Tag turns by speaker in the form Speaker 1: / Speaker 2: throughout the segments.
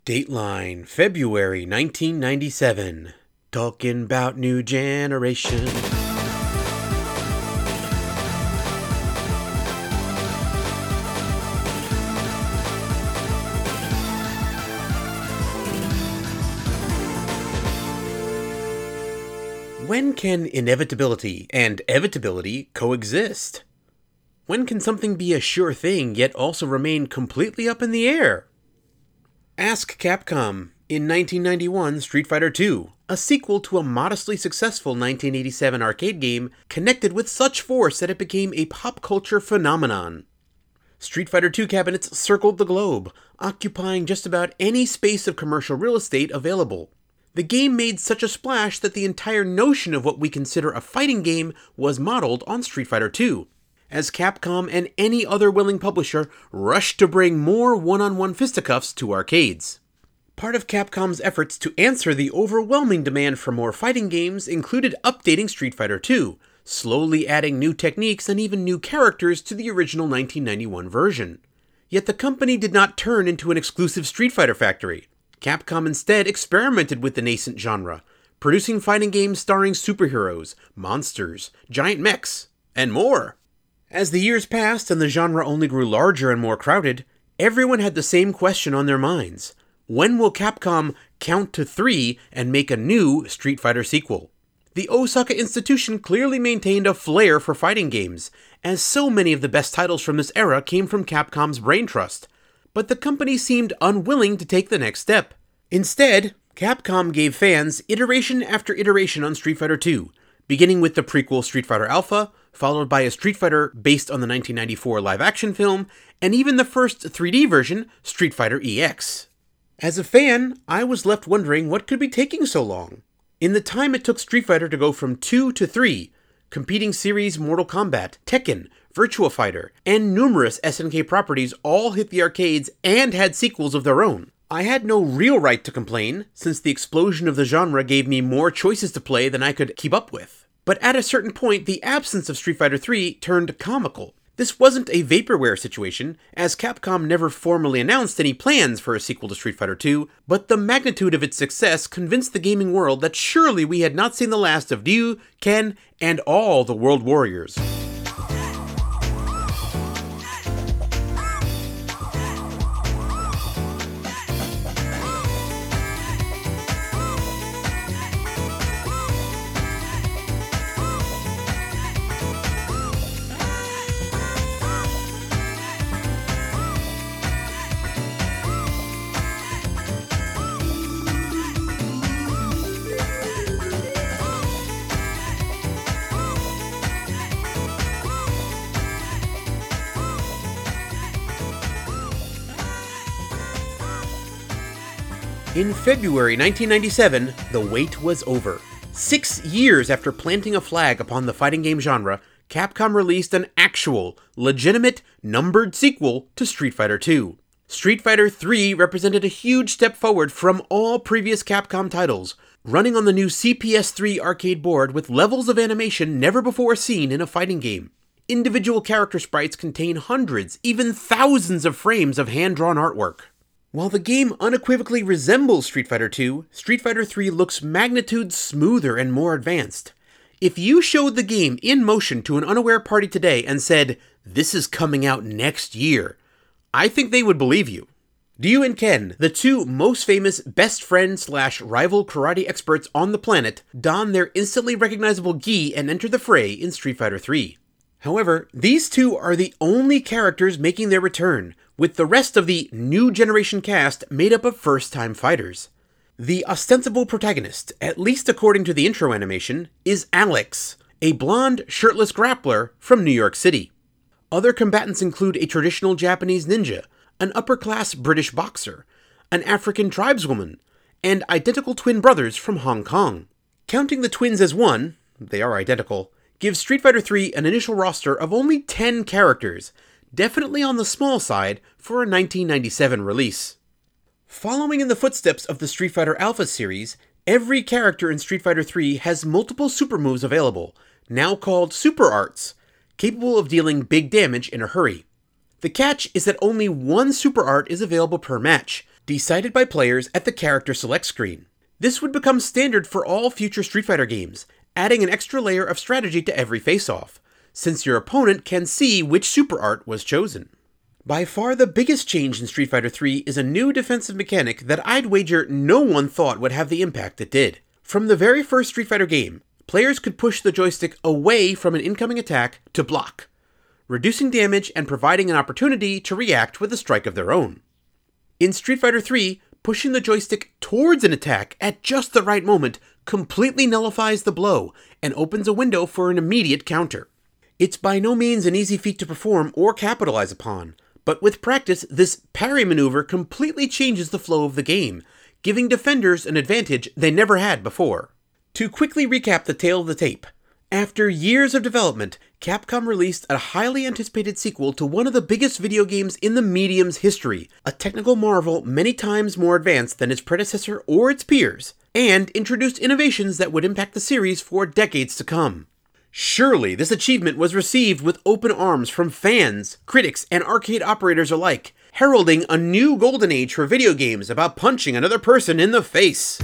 Speaker 1: Dateline, February 1997. Talking about new generation. When can inevitability and evitability coexist? When can something be a sure thing yet also remain completely up in the air? Ask Capcom. In 1991, Street Fighter II, a sequel to a modestly successful 1987 arcade game, connected with such force that it became a pop culture phenomenon. Street Fighter II cabinets circled the globe, occupying just about any space of commercial real estate available. The game made such a splash that the entire notion of what we consider a fighting game was modeled on Street Fighter II, as Capcom and any other willing publisher rushed to bring more one-on-one fisticuffs to arcades. Part of Capcom's efforts to answer the overwhelming demand for more fighting games included updating Street Fighter II, slowly adding new techniques and even new characters to the original 1991 version. Yet the company did not turn into an exclusive Street Fighter factory. Capcom instead experimented with the nascent genre, producing fighting games starring superheroes, monsters, giant mechs, and more. As the years passed and the genre only grew larger and more crowded, everyone had the same question on their minds. When will Capcom count to 3 and make a new Street Fighter sequel? The Osaka institution clearly maintained a flair for fighting games, as so many of the best titles from this era came from Capcom's brain trust. But the company seemed unwilling to take the next step. Instead, Capcom gave fans iteration after iteration on Street Fighter II, beginning with the prequel Street Fighter Alpha, followed by a Street Fighter based on the 1994 live-action film, and even the first 3D version, Street Fighter EX. As a fan, I was left wondering what could be taking so long. In the time it took Street Fighter to go from 2 to 3, competing series Mortal Kombat, Tekken, Virtua Fighter, and numerous SNK properties all hit the arcades and had sequels of their own. I had no real right to complain, since the explosion of the genre gave me more choices to play than I could keep up with. But at a certain point, the absence of Street Fighter III turned comical. This wasn't a vaporware situation, as Capcom never formally announced any plans for a sequel to Street Fighter II, but the magnitude of its success convinced the gaming world that surely we had not seen the last of Ryu, Ken, and all the World Warriors. In February 1997, the wait was over. 6 years after planting a flag upon the fighting game genre, Capcom released an actual, legitimate, numbered sequel to Street Fighter II. Street Fighter III represented a huge step forward from all previous Capcom titles, running on the new CPS-3 arcade board with levels of animation never before seen in a fighting game. Individual character sprites contain hundreds, even thousands of frames of hand-drawn artwork. While the game unequivocally resembles Street Fighter II, Street Fighter III looks magnitudes smoother and more advanced. If you showed the game in motion to an unaware party today and said, "This is coming out next year," I think they would believe you. Ryu and Ken, the two most famous best friend/rival karate experts on the planet, don their instantly recognizable gi and enter the fray in Street Fighter III. However, these two are the only characters making their return, with the rest of the new generation cast made up of first-time fighters. The ostensible protagonist, at least according to the intro animation, is Alex, a blonde, shirtless grappler from New York City. Other combatants include a traditional Japanese ninja, an upper-class British boxer, an African tribeswoman, and identical twin brothers from Hong Kong. Counting the twins as one, they are identical, gives Street Fighter III an initial roster of only 10 characters, definitely on the small side for a 1997 release. Following in the footsteps of the Street Fighter Alpha series, every character in Street Fighter III has multiple super moves available, now called super arts, capable of dealing big damage in a hurry. The catch is that only one super art is available per match, decided by players at the character select screen. This would become standard for all future Street Fighter games, adding an extra layer of strategy to every face-off, since your opponent can see which super art was chosen. By far the biggest change in Street Fighter III is a new defensive mechanic that I'd wager no one thought would have the impact it did. From the very first Street Fighter game, players could push the joystick away from an incoming attack to block, reducing damage and providing an opportunity to react with a strike of their own. In Street Fighter III, pushing the joystick towards an attack at just the right moment completely nullifies the blow and opens a window for an immediate counter. It's by no means an easy feat to perform or capitalize upon, but with practice, this parry maneuver completely changes the flow of the game, giving defenders an advantage they never had before. To quickly recap the tale of the tape, after years of development, Capcom released a highly anticipated sequel to one of the biggest video games in the medium's history, a technical marvel many times more advanced than its predecessor or its peers, and introduced innovations that would impact the series for decades to come. Surely this achievement was received with open arms from fans, critics, and arcade operators alike, heralding a new golden age for video games about punching another person in the face.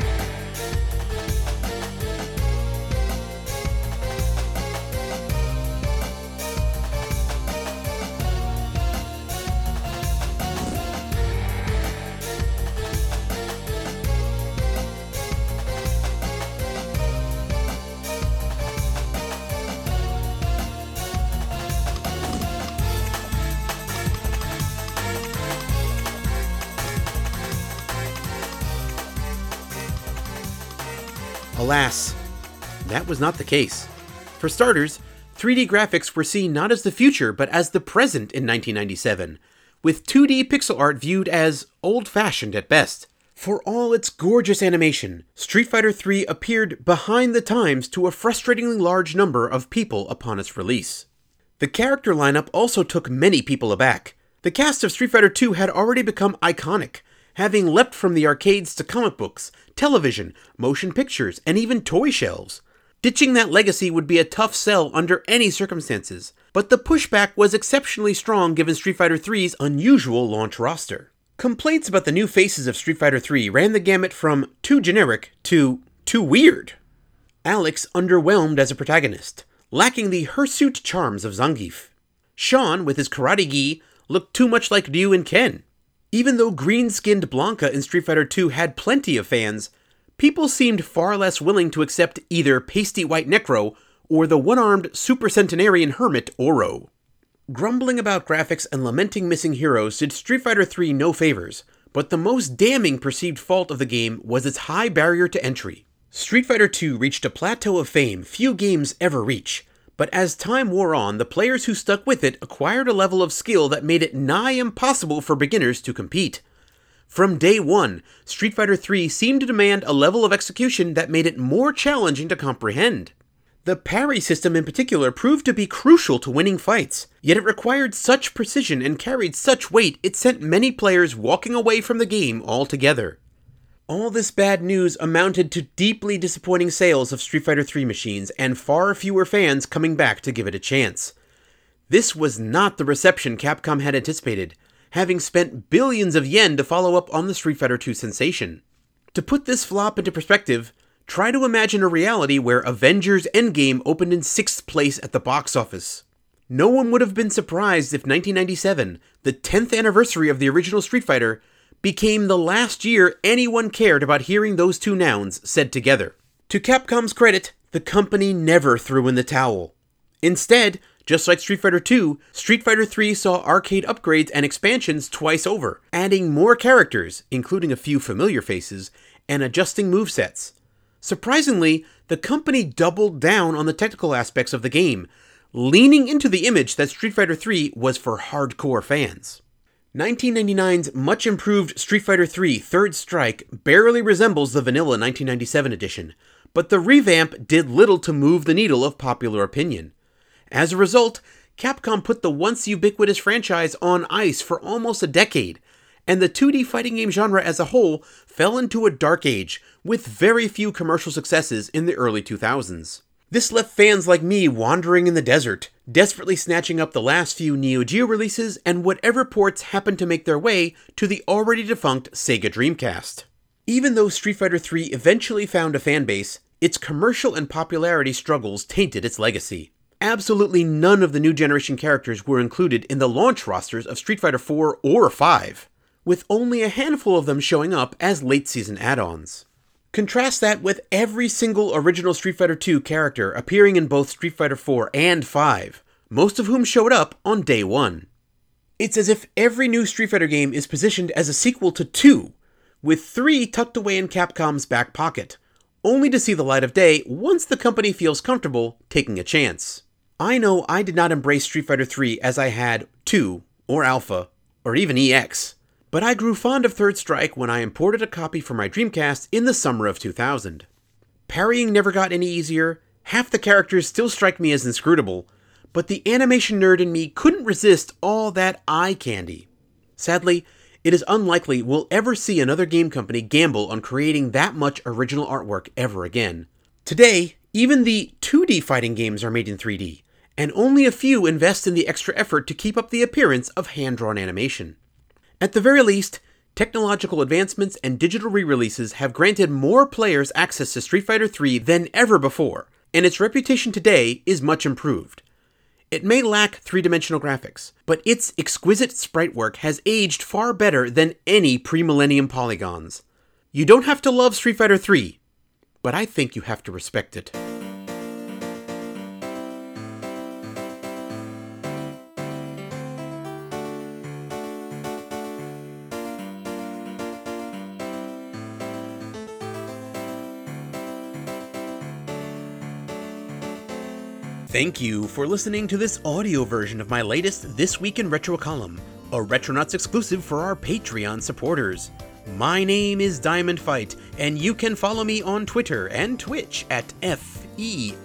Speaker 1: Alas, that was not the case. For starters, 3D graphics were seen not as the future, but as the present in 1997, with 2D pixel art viewed as old-fashioned at best. For all its gorgeous animation, Street Fighter III appeared behind the times to a frustratingly large number of people upon its release. The character lineup also took many people aback. The cast of Street Fighter II had already become iconic, having leapt from the arcades to comic books, television, motion pictures, and even toy shelves. Ditching that legacy would be a tough sell under any circumstances, but the pushback was exceptionally strong given Street Fighter III's unusual launch roster. Complaints about the new faces of Street Fighter III ran the gamut from too generic to too weird. Alex underwhelmed as a protagonist, lacking the hirsute charms of Zangief. Sean, with his karate gi, looked too much like Ryu and Ken. Even though green-skinned Blanca in Street Fighter II had plenty of fans, people seemed far less willing to accept either pasty white Necro or the one-armed super centenarian hermit Oro. Grumbling about graphics and lamenting missing heroes did Street Fighter III no favors, but the most damning perceived fault of the game was its high barrier to entry. Street Fighter II reached a plateau of fame few games ever reach, but as time wore on, the players who stuck with it acquired a level of skill that made it nigh impossible for beginners to compete. From day one, Street Fighter III seemed to demand a level of execution that made it more challenging to comprehend. The parry system in particular proved to be crucial to winning fights, yet it required such precision and carried such weight it sent many players walking away from the game altogether. All this bad news amounted to deeply disappointing sales of Street Fighter III machines and far fewer fans coming back to give it a chance. This was not the reception Capcom had anticipated, having spent billions of yen to follow up on the Street Fighter II sensation. To put this flop into perspective, try to imagine a reality where Avengers Endgame opened in 6th place at the box office. No one would have been surprised if 1997, the 10th anniversary of the original Street Fighter, became the last year anyone cared about hearing those two nouns said together. To Capcom's credit, the company never threw in the towel. Instead, just like Street Fighter II, Street Fighter III saw arcade upgrades and expansions twice over, adding more characters, including a few familiar faces, and adjusting movesets. Surprisingly, the company doubled down on the technical aspects of the game, leaning into the image that Street Fighter III was for hardcore fans. 1999's much improved Street Fighter III Third Strike barely resembles the vanilla 1997 edition, but the revamp did little to move the needle of popular opinion. As a result, Capcom put the once ubiquitous franchise on ice for almost a decade, and the 2D fighting game genre as a whole fell into a dark age, with very few commercial successes in the early 2000s. This left fans like me wandering in the desert, desperately snatching up the last few Neo Geo releases and whatever ports happened to make their way to the already defunct Sega Dreamcast. Even though Street Fighter III eventually found a fanbase, its commercial and popularity struggles tainted its legacy. Absolutely none of the new generation characters were included in the launch rosters of Street Fighter IV or V, with only a handful of them showing up as late-season add-ons. Contrast that with every single original Street Fighter II character appearing in both Street Fighter IV and V, most of whom showed up on day one. It's as if every new Street Fighter game is positioned as a sequel to 2, with 3 tucked away in Capcom's back pocket, only to see the light of day once the company feels comfortable taking a chance. I know I did not embrace Street Fighter III as I had 2, or Alpha, or even EX, but I grew fond of Third Strike when I imported a copy for my Dreamcast in the summer of 2000. Parrying never got any easier, half the characters still strike me as inscrutable, but the animation nerd in me couldn't resist all that eye candy. Sadly, it is unlikely we'll ever see another game company gamble on creating that much original artwork ever again. Today, even the 2D fighting games are made in 3D, and only a few invest in the extra effort to keep up the appearance of hand-drawn animation. At the very least, technological advancements and digital re-releases have granted more players access to Street Fighter III than ever before, and its reputation today is much improved. It may lack three-dimensional graphics, but its exquisite sprite work has aged far better than any pre-millennium polygons. You don't have to love Street Fighter III, but I think you have to respect it. Thank you for listening to this audio version of my latest This Week in Retro column, a Retronauts exclusive for our Patreon supporters. My name is Diamond Fight, and you can follow me on Twitter and Twitch at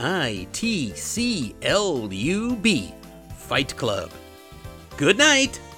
Speaker 1: FEITCLUB Fight Club. Good night!